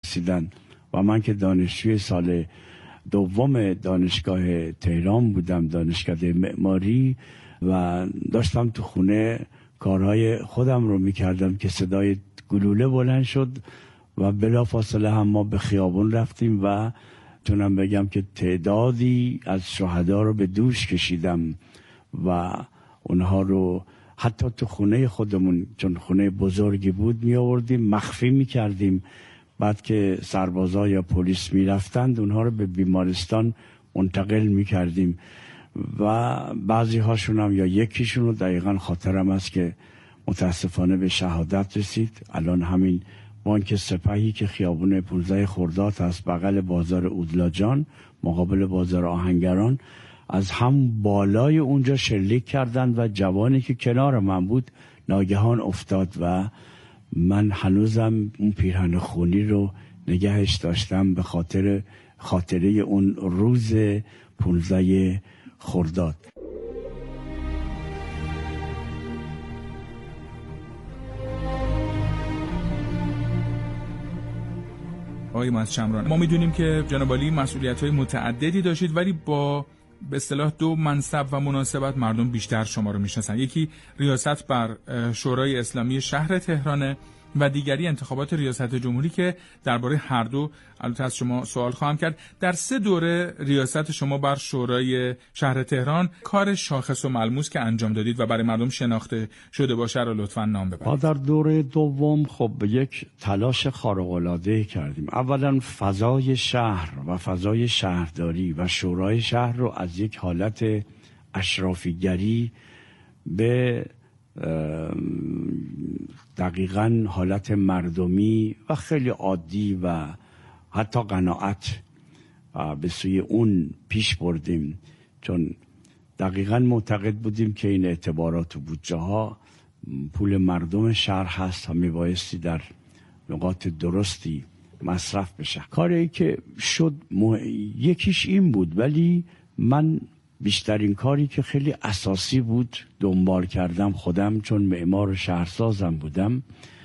رسیدن و من که دانشجوی سال دوم دانشگاه تهران بودم، دانشکده معماری، و داشتم تو خونه کارهای خودم رو میکردم که صدای گلوله بلند شد و بلافاصله هم ما به خیابون رفتیم و تونم بگم که تعدادی از شهدا رو به دوش کشیدم و اونها رو حتی تو خونه خودمون، چون خونه بزرگی بود، می آوردیم مخفی می کردیم. بعد که سربازا یا پلیس می رفتند اونها رو به بیمارستان منتقل می کردیم و بعضی هاشون هم یا یکیشون رو دقیقا خاطرم است که متاسفانه به شهادت رسید. الان همین بانک سپاهی که خیابون 15 خرداد هست بغل بازار اودلاجان مقابل بازار آهنگران، از هم بالای اونجا شلیک کردند و جوانی که کنار من بود ناگهان افتاد و من هنوزم اون پیرهن خونی رو نگهش داشتم به خاطره اون روز 15 خرداد. آقای مهندس شمران، ما میدونیم که جناب عالی مسئولیت‌های متعددی داشتید، ولی با به اصطلاح دو منصب و مناسبت مردم بیشتر شما رو میشناسن. یکی ریاست بر شورای اسلامی شهر تهرانه و دیگری انتخابات ریاست جمهوری که درباره هر دو البته از شما سوال خواهم کرد. در 3 دوره ریاست شما بر شورای شهر تهران کار شاخص و ملموس که انجام دادید و برای مردم شناخته شده باشه رو لطفاً نام ببرید. ما در دوره دوم خب یک تلاش خارق‌العاده کردیم. اولا فضای شهر و فضای شهرداری و شورای شهر رو از یک حالت اشرافیگری به دقیقاً حالت مردمی و خیلی عادی و حتی قناعت به سوی اون پیش بردیم، چون دقیقاً معتقد بودیم که این اعتبارات و بودجه ها پول مردم شهر هست و میبایستی در نقاط درستی مصرف بشه. کاری که شد یکیش این بود، ولی من بیشترین کاری که خیلی اساسی بود دنبال کردم خودم، چون معمار شهرسازم بودم،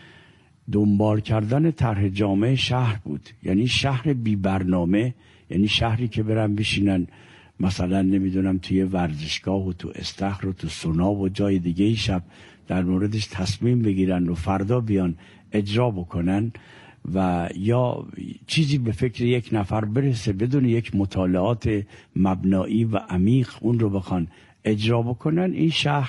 دنبال کردن طرح جامعه شهر بود. یعنی شهر بی برنامه، یعنی شهری که برن بشینن مثلا نمیدونم توی ورزشگاه و تو استخر و تو سونا و جای دیگه ای شب در موردش تصمیم بگیرن و فردا بیان اجرا بکنن و یا چیزی به فکر یک نفر برسه بدون یک مطالعات مبنایی و عمیق اون رو بخوان اجرا بکنن، این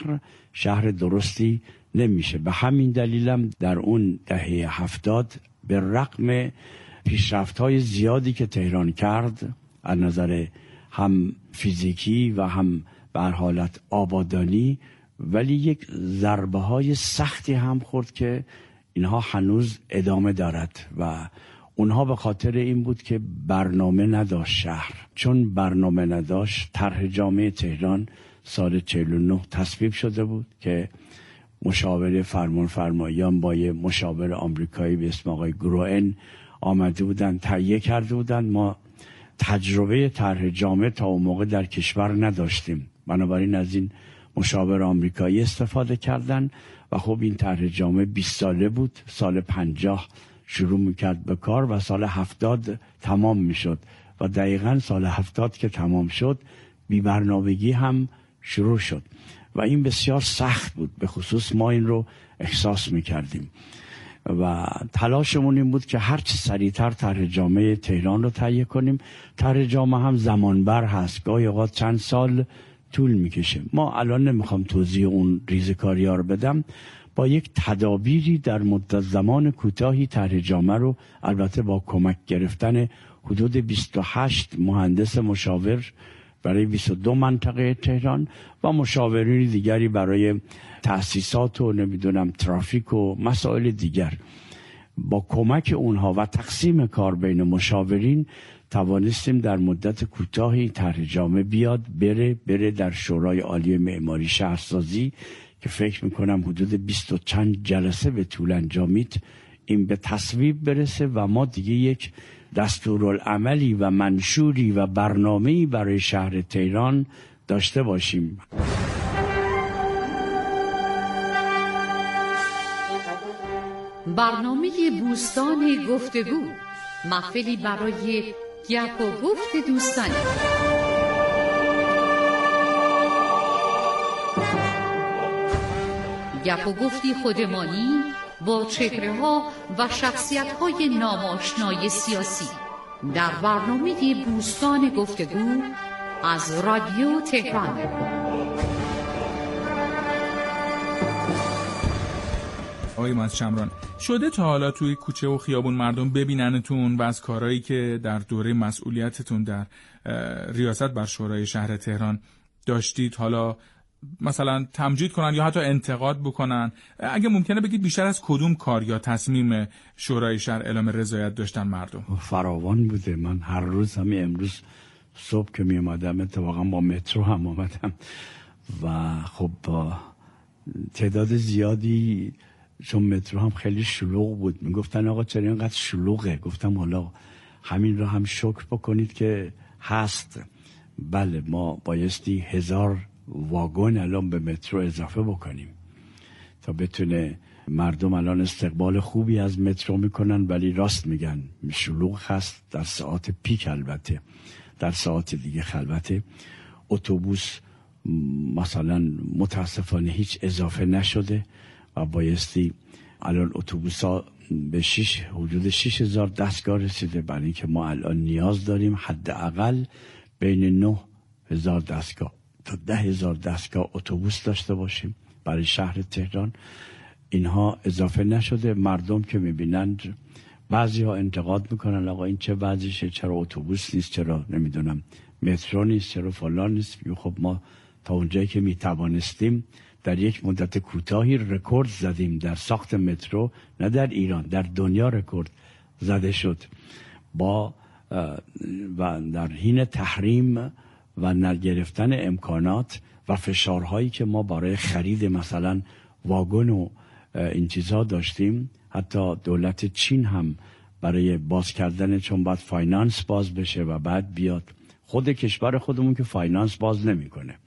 شهر درستی نمیشه. به همین دلیلم در اون دهه 70 به رغم پیشرفت‌های زیادی که تهران کرد از نظر هم فیزیکی و هم به حالت آبادانی، ولی یک ضربه‌های سختی هم خورد که اینها هنوز ادامه دارد و اونها به خاطر این بود که برنامه نداشت شهر. چون برنامه نداشت، طرح جامعه تهران سال 49 تصویب شده بود که مشاور فرمانفرمایان با یه مشاور آمریکایی به اسم آقای گروئن آمده بودن تهیه کرده بودن. ما تجربه طرح جامعه تا اون موقع در کشور نداشتیم، بنابراین از این مشاور آمریکایی استفاده کردن و خب این طرح جامعه 20 ساله بود. سال 50 شروع میکرد به کار و سال 70 تمام میشد و دقیقاً سال 70 که تمام شد بی‌برنامگی هم شروع شد و این بسیار سخت بود. به خصوص ما این رو احساس میکردیم و تلاشمون این بود که هرچی سریعتر طرح جامعه تهران رو تهیه کنیم. طرح جامعه هم زمانبر هست، گاهی اوقات چند سال طول میکشه. ما الان نمیخوام توضیح اون ریزکاری ها رو بدم. با یک تدابیری در مدت زمان کوتاهی طرح جامعه رو، البته با کمک گرفتن حدود 28 مهندس مشاور برای 22 منطقه تهران و مشاورین دیگری برای تأسیسات و نمیدونم ترافیک و مسائل دیگر، با کمک اونها و تقسیم کار بین مشاورین توانستیم در مدت کوتاهی طرح جامعه بیاد بره در شورای عالی معماری شهرسازی که فکر میکنم حدود 20 و چند جلسه به طول انجامید، این به تصویب برسه و ما دیگه یک دستورالعملی و منشوری و برنامه‌ای برای شهر تهران داشته باشیم. برنامه بوستان گفتگو محفلی برای گپ و گفت دوستانی. گپ و گفتی خودمانی با چهره‌ها و شخصیت‌های ناماشنای سیاسی در برنامه بوستان گفتگو از رادیو تهران. آقای مهندس شمران، شده تا حالا توی کوچه و خیابون مردم ببیننتون و از کارهایی که در دوره مسئولیتتون در ریاست بر شورای شهر تهران داشتید حالا مثلا تمجید کنن یا حتی انتقاد بکنن؟ اگه ممکنه بگید بیشتر از کدوم کار یا تصمیم شورای شهر اعلام رضایت داشتن مردم؟ فراوان بوده. من هر روز، همین امروز صبح که می اومدم اتفاقا با مترو هم اومدم و خب تعداد زیادی، چون مترو هم خیلی شلوغ بود، میگفتن آقا چرا اینقدر شلوغه؟ گفتم حالا همین رو هم شکر بکنید که هست. بله، ما بایستی 1000 واگن الان به مترو اضافه بکنیم تا بتونه مردم الان استقبال خوبی از مترو میکنن، ولی راست میگن شلوغ هست در ساعات پیک، البته در ساعات دیگه خلوته. اتوبوس مثلا متاسفانه هیچ اضافه نشده و بایستی الان اتوبوس ها به حدود 6000 دستگاه رسیده، برای اینکه ما الان نیاز داریم حداقل بین 9000 دستگاه تا 10,000 دستگاه اتوبوس داشته باشیم برای شهر تهران. اینها اضافه نشده. مردم که میبینند بعضی ها انتقاد میکنن آقا این چه وضعشه، چرا اتوبوس نیست، چرا نمیدونم مترو نیست، چرا فلان نیست. خب ما تا اونجایی که میتوانستیم در یک مدت کوتاهی رکورد زدیم در ساخت مترو، نه در ایران، در دنیا رکورد زده شد. با و در حین تحریم و نگرفتن امکانات و فشارهایی که ما برای خرید مثلا واگن و این چیزها داشتیم، حتی دولت چین هم برای باز کردن، چون باید فاینانس باز بشه و بعد بیاد، خود کشور خودمون که فاینانس باز نمیکنه،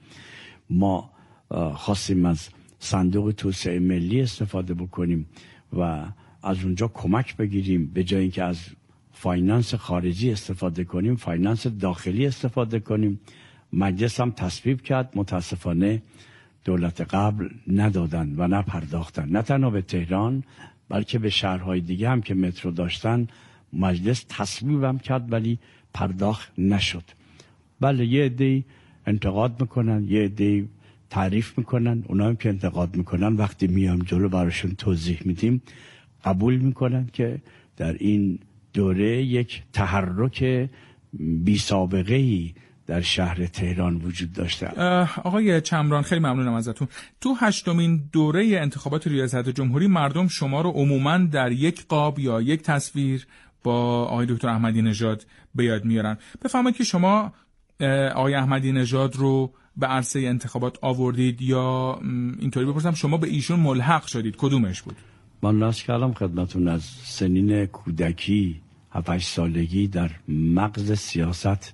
ما خواستیم از صندوق توسعه ملی استفاده بکنیم و از اونجا کمک بگیریم، به جای اینکه از فاینانس خارجی استفاده کنیم فاینانس داخلی استفاده کنیم. مجلس هم تصویب کرد، متاسفانه دولت قبل ندادن و نپرداختن، نه تنها به تهران بلکه به شهرهای دیگه هم که مترو داشتن مجلس تصویب هم کرد ولی پرداخت نشد. بله، یه عده‌ای انتقاد میکنن، یه عده‌ای تعریف میکنن. اونا هم که انتقاد میکنن وقتی میام جلو براشون توضیح میدیم قبول میکنن که در این دوره یک تحرک بی سابقه‌ای در شهر تهران وجود داشته. آقای چمران، خیلی ممنونم ازتون. تو 8مین دوره انتخابات ریاست جمهوری مردم شما رو عموماً در یک قاب یا یک تصویر با آقای دکتر احمدی نژاد به یاد میارن. بفرمایید که شما آقای احمدی نژاد رو به عرصه انتخابات آوردید یا اینطوری بپرسم شما به ایشون ملحق شدید، کدومش بود؟ من لاش کردم خدمتون، از سنین کودکی 7-8 سالگی در مغز سیاست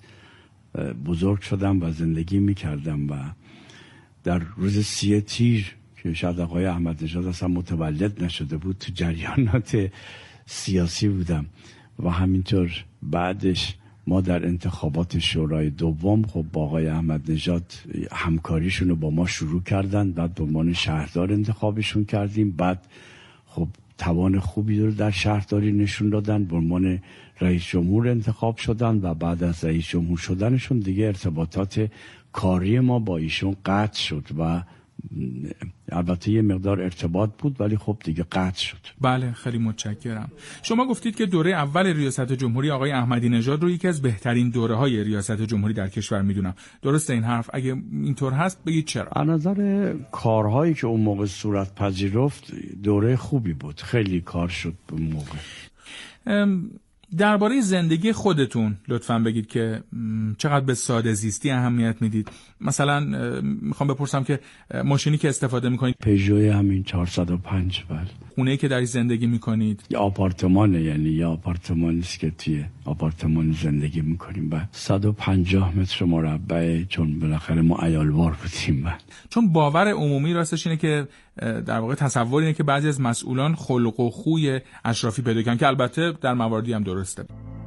بزرگ شدم و زندگی میکردم و در روز 3 تیر که شاید آقای احمدی نژاد اصلا متولد نشده بود تو جریانات سیاسی بودم و همینطور بعدش ما در انتخابات شورای دوم خب با آقای احمدی نژاد همکاریشون رو با ما شروع کردن، بعد به عنوان شهردار انتخابشون کردیم، بعد خب توان خوبی رو در شهرداری نشون دادن، به عنوان رئیس جمهور انتخاب شدن و بعد از رئیس جمهور شدنشون دیگه ارتباطات کاری ما با ایشون قطع شد و البته یه مقدار ارتباط بود ولی خب دیگه قطع شد. بله، خیلی متشکرم. شما گفتید که دوره اول ریاست جمهوری آقای احمدی نژاد رو یکی از بهترین دوره‌های ریاست جمهوری در کشور میدونم. درسته این حرف؟ اگه اینطور هست بگید چرا؟ از نظر کارهایی که اون موقع صورت پذیرفت دوره خوبی بود، خیلی کار شد اون موقع. درباره زندگی خودتون لطفاً بگید که چقدر به ساده زیستی اهمیت میدید. مثلا میخوام بپرسم که ماشینی که استفاده میکنید پژو همین 405، بله. خونه‌ای که درش زندگی میکنید یا آپارتمانه، یعنی یا آپارتمانی است که توی آپارتمان زندگی میکنیم، بله. 150 متر مربع، چون بالاخره ما عیالوار بودیم، بله. چون باور عمومی راستش اینه که در واقع تصور اینه که بعضی از مسئولان خلق و خوی اشرافی پیدا کردن که البته در مواردی هم درسته.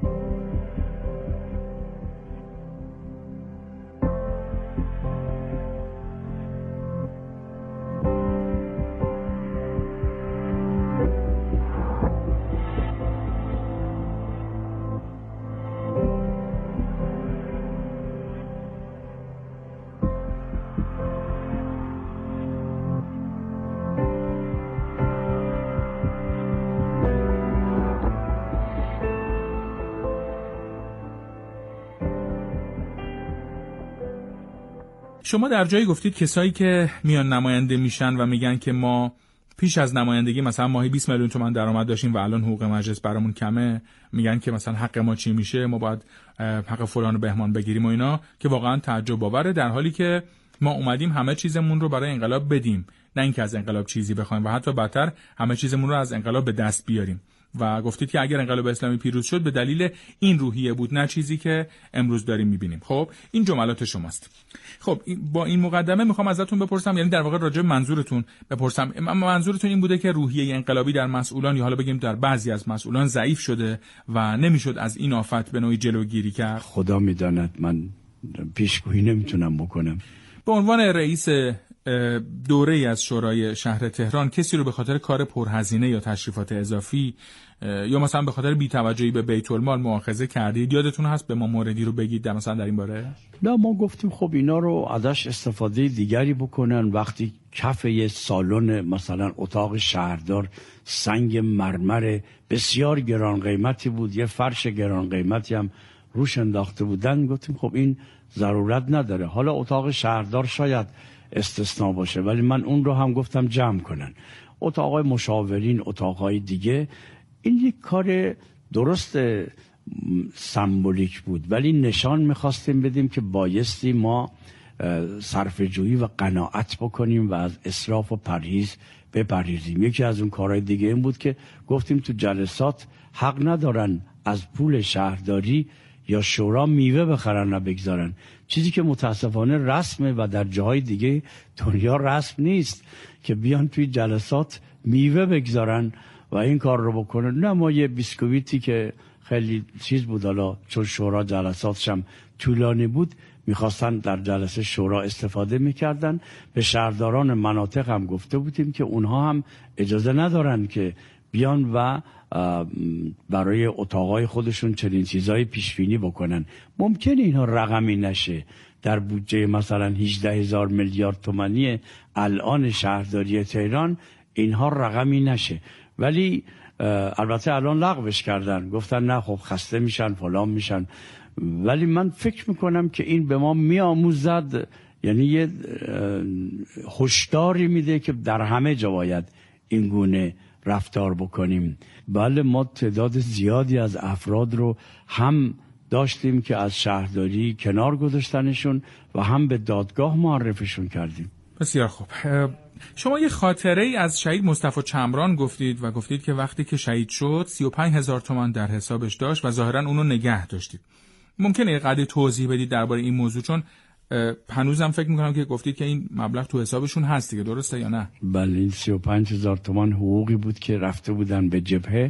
شما در جایی گفتید کسایی که میان نماینده میشن و میگن که ما پیش از نمایندگی مثلا ماهی 20 میلیون تومان درآمد داشتیم و الان حقوق مجلس برامون کمه، میگن که مثلا حق ما چی میشه، ما باید حق فلان و بهمان بگیریم و اینا، که واقعا تعجب آوره، در حالی که ما اومدیم همه چیزمون رو برای انقلاب بدیم، نه اینکه از انقلاب چیزی بخوایم و حتی بدتر همه چیزمون رو از انقلاب به دست بیاریم. و گفتید که اگر انقلاب اسلامی پیروز شد به دلیل این روحیه بود، نه چیزی که امروز داریم میبینیم. خب این جملات شماست. خب با این مقدمه میخوام ازتون بپرسم، یعنی در واقع راجع به منظورتون بپرسم. منظورتون این بوده که روحیه انقلابی در مسئولان، یا حالا بگیم در بعضی از مسئولان، ضعیف شده و نمیشد از این آفت به نوعی جلوگیری کرد؟ خدا میداند، من پیشگویی نمیتونم بکنم. به عنوان رئیس دوره‌ای از شورای شهر تهران کسی رو به خاطر کار پرهزینه یا تشریفات اضافی یا مثلا به خاطر بی‌توجهی به بیت المال مؤاخذه کردید؟ یادتون هست به ما موردی رو بگید در مثلا در این باره؟ نه، ما گفتیم خب اینا رو ازش استفاده دیگری بکنن. وقتی کف یه سالن مثلا اتاق شهردار سنگ مرمر بسیار گران قیمتی بود، یه فرش گران قیمتی هم روش انداخته بودن، گفتیم خب این ضرورت نداره. حالا اتاق شهردار شاید استثناء باشه، ولی من اون رو هم گفتم جمع کنن. اتاقای مشاورین، اتاقای دیگه، این یک کار درست سمبولیک بود، ولی نشان میخواستیم بدیم که بایستی ما صرفه‌جویی و قناعت بکنیم و از اسراف و پرهیز بپرهیزیم. یکی از اون کارهای دیگه این بود که گفتیم تو جلسات حق ندارن از پول شهرداری یا شورا میوه بخرن و بگذارن، چیزی که متاسفانه رسمه و در جاهای دیگه دنیا رسم نیست که بیان توی جلسات میوه بگذارن و این کار رو بکنن. نه، ما یه بیسکویتی که خیلی چیز بود، حالا چون شورا جلساتش هم طولانی بود میخواستن در جلسه شورا استفاده میکردن. به شهرداران مناطق هم گفته بودیم که اونها هم اجازه ندارن که بیان و برای اتاقای خودشون چنین چیزایی پیشبینی بکنن. ممکنه اینها رقمی نشه در بودجه مثلا 18,000 میلیارد تومانی الان شهرداری تهران، اینها رقمی نشه، ولی البته الان لغوش کردن، گفتن نه خب خسته میشن فلان میشن. ولی من فکر میکنم که این به ما میآموزد، یعنی یه هشداری میده که در همه جا باید این گونه رفتار بکنیم. بله، ما تعداد زیادی از افراد رو هم داشتیم که از شهرداری کنار گذاشتنشون و هم به دادگاه معرفشون کردیم. بسیار خوب. شما یه خاطره ای از شهید مصطفی چمران گفتید و گفتید که وقتی که شهید شد 35,000 تومان در حسابش داشت و ظاهرا اونو نگه داشتید. ممکنه یه قدری توضیح بدید درباره این موضوع، چون هنوزم فکر میکنم که گفتید که این مبلغ تو حسابشون هست دیگه، درسته یا نه؟ بله، این 35,000 تومان حقوقی بود که رفته بودن به جبهه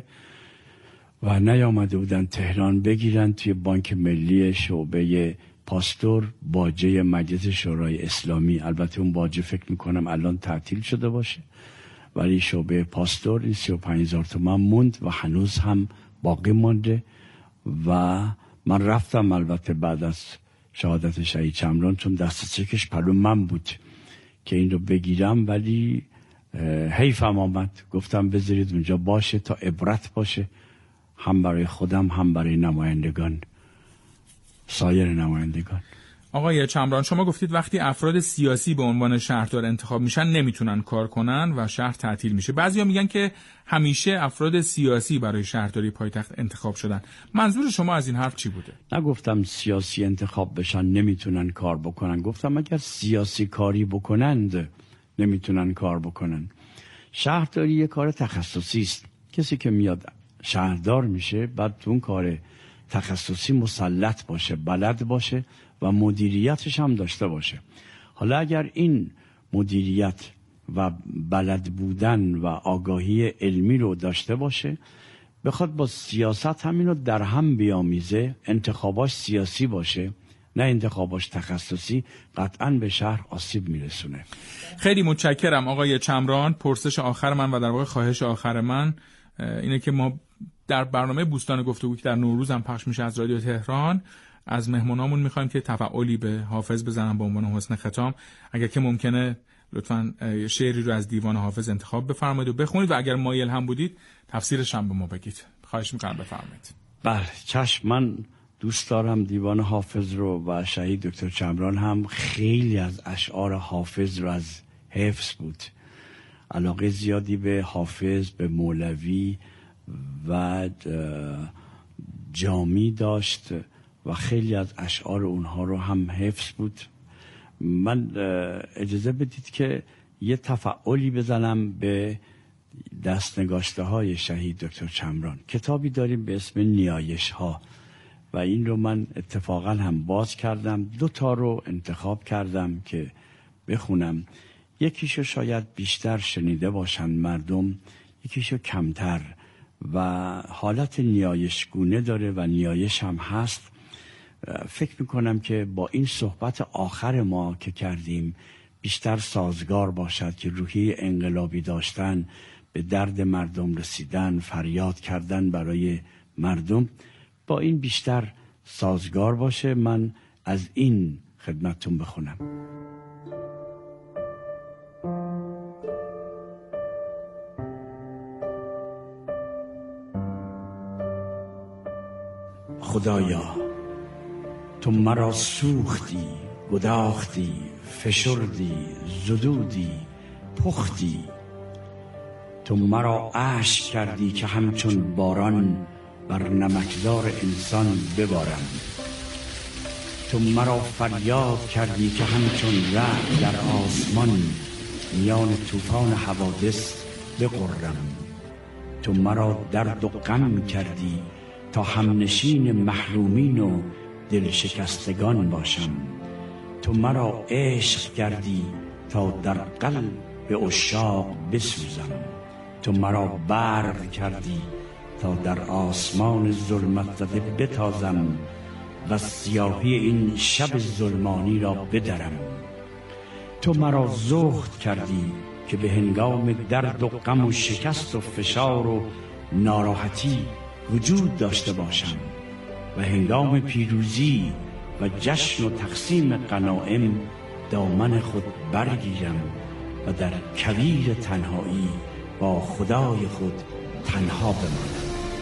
و نیامده بودن تهران بگیرن. توی بانک ملی شعبه پاستور باجه مجلس شورای اسلامی، البته اون باجه فکر میکنم الان تعطیل شده باشه، ولی شعبه پاستور این 35,000 تومان موند و هنوز هم باقی مونده. و من رفتم البته بعد از شهادت شهید چمران، چون دست چکش پلو من بود که این رو بگیرم، ولی حیفم آمد. گفتم بذارید اونجا باشه تا عبرت باشه، هم برای خودم هم برای نمایندگان، سایر نمایندگان. آقای چمران، شما گفتید وقتی افراد سیاسی به عنوان شهردار انتخاب میشن نمیتونن کار کنن و شهر تعطیل میشه. بعضیا میگن که همیشه افراد سیاسی برای شهرداری پایتخت انتخاب شدن. منظور شما از این حرف چی بوده؟ نگفتم سیاسی انتخاب بشن نمیتونن کار بکنن، گفتم اگر سیاسی کاری بکنند نمیتونن کار بکنن. شهرداری یه کار تخصصی است. کسی که میاد شهردار میشه بعد تو اون کار تخصصی مسلط باشه، بلد باشه و مدیریتش هم داشته باشه. حالا اگر این مدیریت و بلد بودن و آگاهی علمی رو داشته باشه، بخواد با سیاست همین رو در هم بیامیزه، انتخاباش سیاسی باشه نه انتخاباش تخصصی، قطعاً به شهر آسیب میرسونه. خیلی متشکرم آقای چمران. پرسش آخر من و در واقع خواهش آخر من اینه که ما در برنامه بوستان گفتگو که در نوروز هم پخش میشه از رادیو تهران، از مهمونامون میخوایم که تفعالی به حافظ بزنن به عنوان حسن ختام. اگر که ممکنه لطفاً شعری رو از دیوان حافظ انتخاب بفرمایید و بخونید و اگر مایل هم بودید تفسیرش هم به ما بگید. خواهش میکنم بفرمایید. بله چشم. من دوست دارم دیوان حافظ رو و شهید دکتر چمران هم خیلی از اشعار حافظ رو از حفظ بود. علاقه زیادی به حافظ، به مولوی و جامی داشت و خیلی از اشعار اونها رو هم حفظ بود. من اجازه بدید که یه تفعالی بزنم به دستنگاشته های شهید دکتر چمران. کتابی داریم به اسم نیایش ها و این رو من اتفاقا هم باز کردم. 2 تا رو انتخاب کردم که بخونم. یکیشو شاید بیشتر شنیده باشن مردم، یکیشو کمتر و حالت نیایشگونه داره و نیایش هم هست. فکر میکنم که با این صحبت آخر ما که کردیم بیشتر سازگار باشد که روحیه انقلابی داشتن، به درد مردم رسیدن، فریاد کردن برای مردم، با این بیشتر سازگار باشه. من از این خدمتتون بخونم. خدایا تو مرا سوختی، گداختی، فشردی، زدودی، پختی. تو مرا اشک کردی که همچون باران بر نمکدار انسان ببارم. تو مرا فریاد کردی که همچون رعد در آسمان میان طوفان حوادث بغرم. تو مرا درد و غم کردی تا همنشین محرومین و دل شکستگان باشم. تو مرا عشق کردی تا در قلب عشاق بسوزم. تو مرا برق کردی تا در آسمان ظلمت زده بتازم و سیاهی این شب ظلمانی را بدرم. تو مرا زهد کردی که به هنگام درد و غم و شکست و فشار و ناراحتی وجود داشته باشم و هنگام پیروزی و جشن و تقسیم غنایم دامن خود برگیرم و در کویر تنهایی با خدای خود تنها بمانم.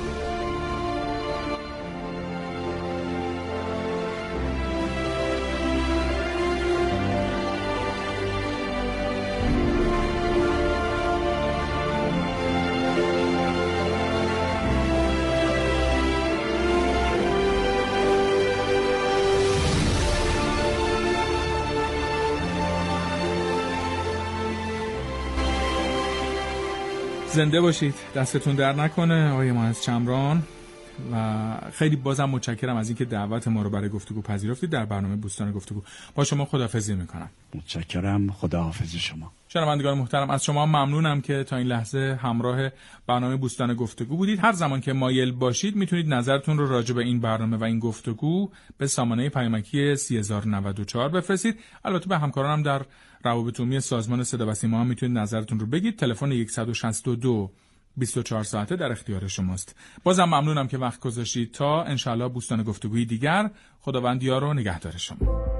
زنده باشید، دستتون در نکنه آقای معز چمران و خیلی بازم متشکرم از اینکه دعوت ما رو برای گفتگو پذیرفتید. در برنامه بوستان گفتگو با شما خداحافظی میکنم. متشکرم، خداحافظ شما. شنوندگان محترم، از شما ممنونم که تا این لحظه همراه برنامه بوستان گفتگو بودید. هر زمان که مایل باشید میتونید نظرتون رو راجع به این برنامه و این گفتگو به سامانه پیامکی 3094 بفرستید. البته به همکارانم در روابط عمومی سازمان صدا و سیما هم میتونید نظرتون رو بگید. تلفن 162 24 ساعته در اختیار شماست. بازم ممنونم که وقت گذاشتید. تا انشالله بوستان گفتگوی دیگر، خداوند یار و نگهدار شما.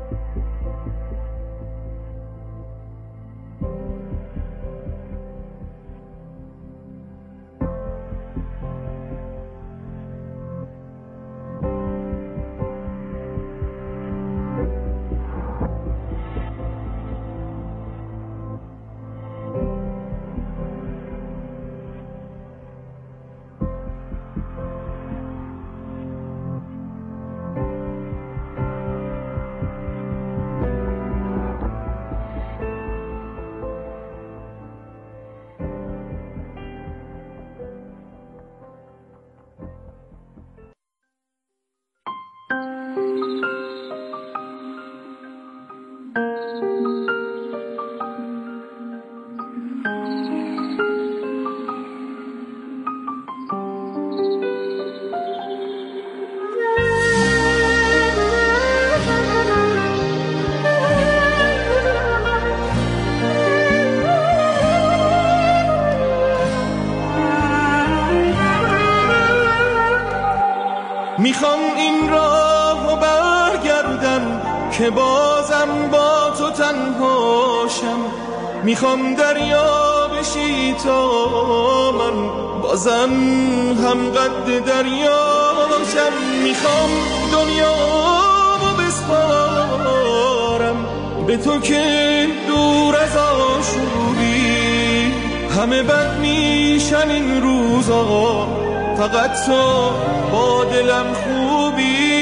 میخوام این راهو برگردم که بازم با تو تنهاشم. میخوام دریا بشی تا من بازم هم قد دریا باشم، میخوام دنیامو بسپارم به تو که دور از آشوبی. همه بد میشن این روزا، فقط تو با دلم خوبی.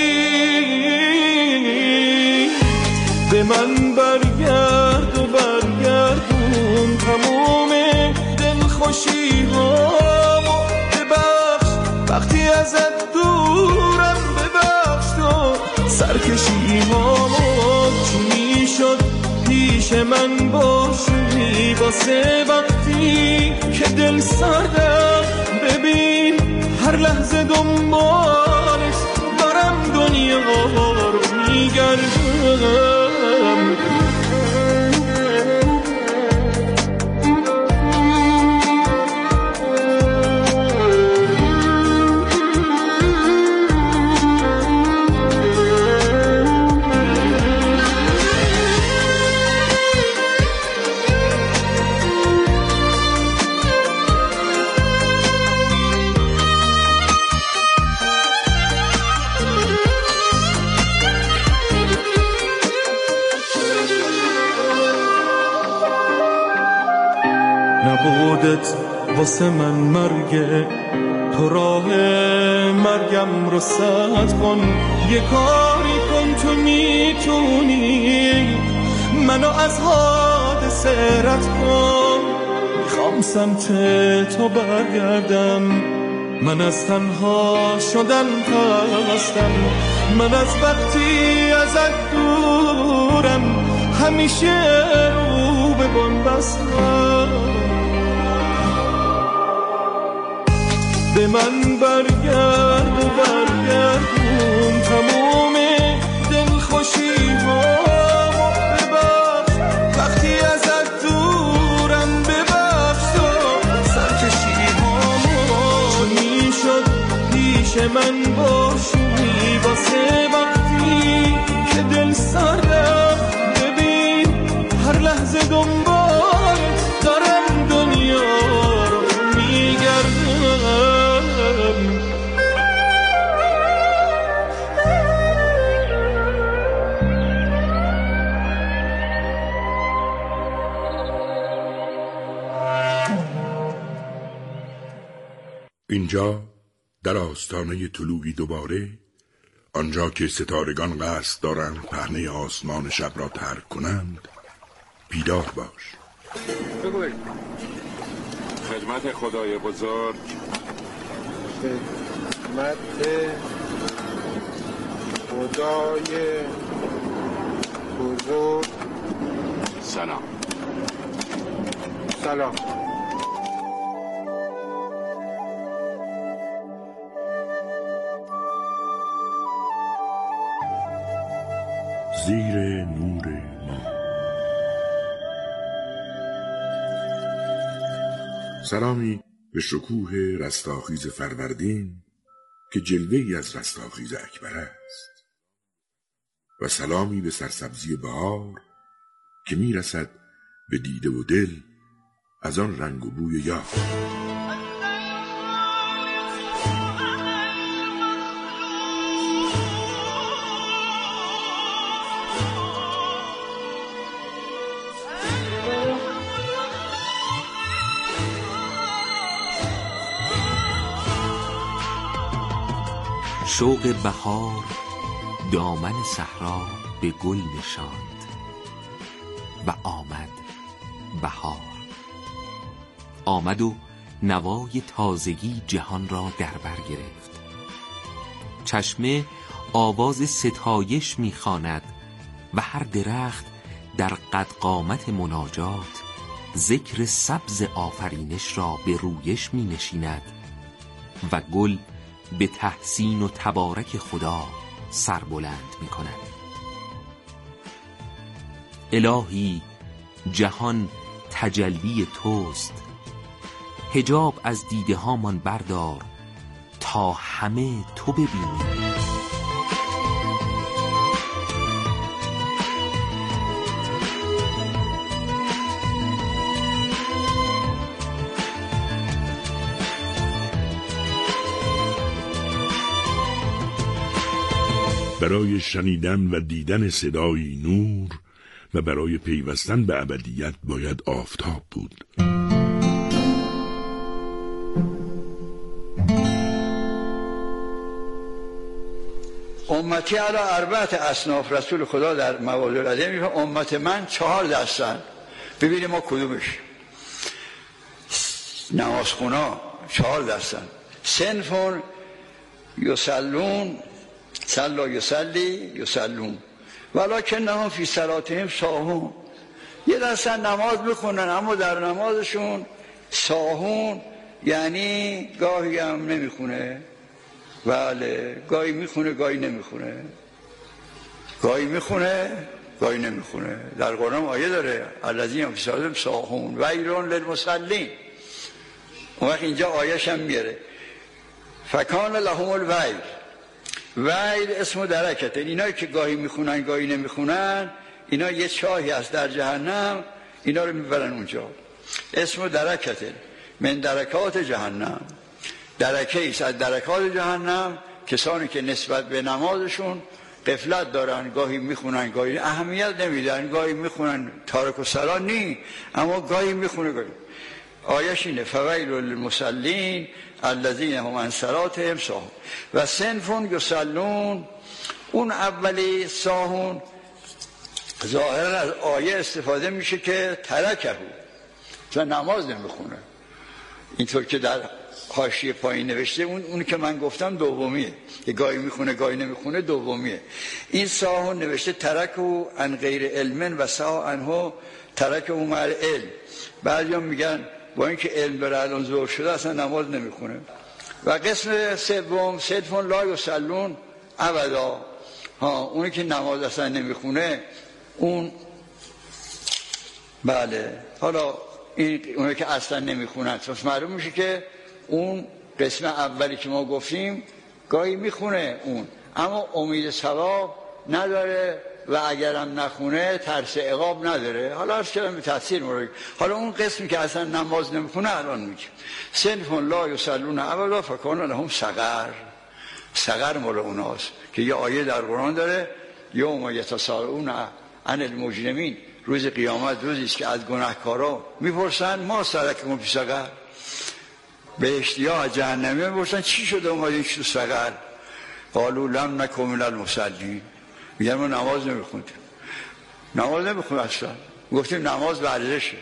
به من برگرد و برگردون تموم دلخوشی هامو، ببخش وقتی ازت دورم، ببخش تو سرکشی هامو. چی میشد پیش من باشی واسه وقتی که دل سردم، ببین هر لحظه دنبالش دارم دنیا رو میگردم. نبودت واسه من مرگه، تو راه مرگم رو سد کن. یه کاری کن تو میتونی، منو از حادثه رد کن. میخوام سمت تو برگردم، من از تنها شدن خستم. من از وقتی ازت دورم، همیشه رو به بن بستم. به من برگرد و برگردون تموم دلخوشی هامو، ببخش وقتی ازت دورم، ببخش تو سرکشی هامو. میشد پیش من باشی واسه وقتی که دل سردم، ببین هر لحظه دنبالت دارم دنیا رو میگردم. اینجا در آستانه طلوعی دوباره، آنجا که ستارگان قصد دارند پهنه آسمان شب را ترک کنند، بیدار باش. بگوی خدمت خدای بزرگ، خدمت خدای بزرگ. سلام. سلام. زیر نور ما. سلامی به شکوه رستاخیز فروردین که جلوه‌ای از رستاخیز اکبر است، و سلامی به سرسبزی بهار که میرسد به دیده و دل از آن رنگ و بوی یار. شوق بهار دامن صحرا به گل نشاند و آمد بهار. آمد و نوای تازگی جهان را در بر گرفت. چشمه آواز ستایش می‌خواند و هر درخت در قد قامت مناجات ذکر سبز آفرینش را به رویش می‌نشیند و گل به تحسین و تبارک خدا سربلند می‌کند. الهی جهان تجلی توست، حجاب از دیده هامان بردار تا همه تو ببینیم. برای شنیدن و دیدن صدای نور و برای پیوستن به ابدیت باید آفتاب بود. امتی علی اربعه اصناف، رسول خدا در مواد العظیم میگه امت من 4 دستن. ببینیم ما کدومش. نمازخونا 4 دستن. صنفون یصلون صلا یصلی یصلون ولکنهم فی صلاتهم ساهون. یه دستن نماز میخونن اما در نمازشون ساهون، یعنی گاهی هم نمیخونه، بله گاهی میخونه گاهی نمیخونه، گاهی میخونه گاهی نمیخونه. در قرآن آیه داره الذین فی صلاتهم ساهون ویل للمصلین. اون وقت اینجا آیه‌ش هم میاره فکان لهم الویل. ویل اسم درکته، اینایی که گاهی میخونن گاهی نمیخونن، اینا یه چاهی هست در جهنم، اینا رو میبرن اونجا. اسم درکته من درکات جهنم، درکه ایست از درکات جهنم. کسانی که نسبت به نمازشون غفلت دارن، گاهی میخونن گاهی اهمیت نمیدن، گاهی میخونن تارک الصلاة نی، اما گاهی میخونه گاهی. آیش اینه فویل للمصلین الذین هم عن صلاتهم ساهون. و صنفون یصلون، اون اولی ساهون ظاهرا از آیه استفاده میشه که ترکه و نماز نمیخونه، اینطور که در حاشیه پایین نوشته. اون که من گفتم دومیه، که گاهی میخونه گاهی نمیخونه، دومیه. این ساهون نوشته ترکه عن غیر علم و سا عنه ترکه مع العلم. بعضیا میگن با اینکه علم داره الان ظهر شده اصلا نماز نمیخونه. و قسم سوم صدفون لا یصلون ابدا، اونی که نماز اصلا نمیخونه اون، بله حالا این اونی که اصلا نمیخونن، پس معلوم میشه که اون قسم اولی که ما گفتیم گاهی میخونه اون، اما امید ثواب نداره و اگرم نخونه ترس عقاب نداره. حالا عرض کردم به تفسیر مورد. حالا اون قسمی که اصلا نماز نمیخونه الان میگه صنفون لا یصلون ابدا فکان لهم سقر. سقر مال اوناست که یه آیه در قرآن داره یوم یتساءلون عن المجرمین، روز قیامت روزی است که از گناهکارا میپرسن ما سلککم فی سقر، بهشتی‌ها از جهنمی میپرسن چی شده اومدین تو سقر؟ قالوا لم نکن من المصلین، میگن ما نماز نمیخوندیم. نماز نمیخوندیم اصلا، گفتیم نماز ورزشه.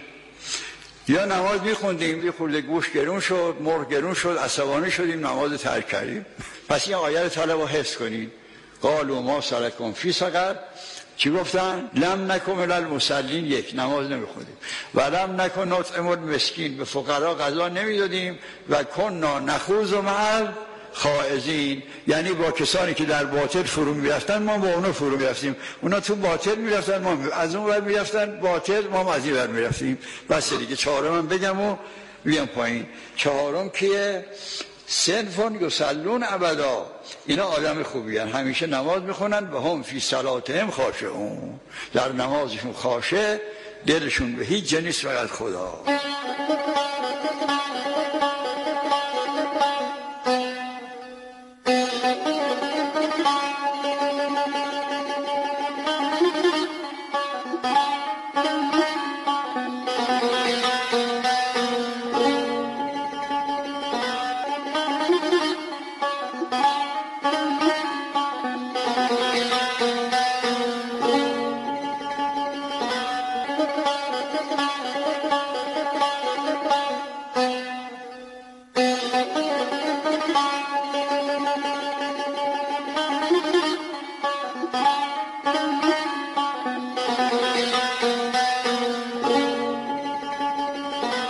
یا نماز میخوندیم یه خورده گوش گرون شد، مرغ گرون شد، عصبانی شدیم نماز ترک کردیم. پس این آیه رو طلب و حفظ کنید. قالوا ما سلککم فی سقر، چی گفتن؟ لم نکن من المصلین، یک نماز نمیخوندیم. و لم نکن نطعم المسکین، به فقرا غذا نمیدادیم. و کنا نخوض مع خائزین، یعنی با کسانی که در باطل فرو میرفتن ما با اونا فرو میرفتیم، اونا تو باطل میرفتن ما از اون ور میرفتن باطل، ما از این ور میرفتیم. بس دیگه. چهارم من بگم و بیام پایین. چهارم که صنفون یصلون ابدا، اینا آدم خوبی هن، همیشه نماز میخونن و هم فی صلاتهم خاشعون، در نمازشون خاشع، دلشون به هیچ جا نیست فقط خدا.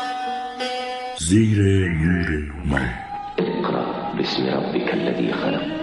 زیر نور ما. اقرأ باسم ربك الذي خلق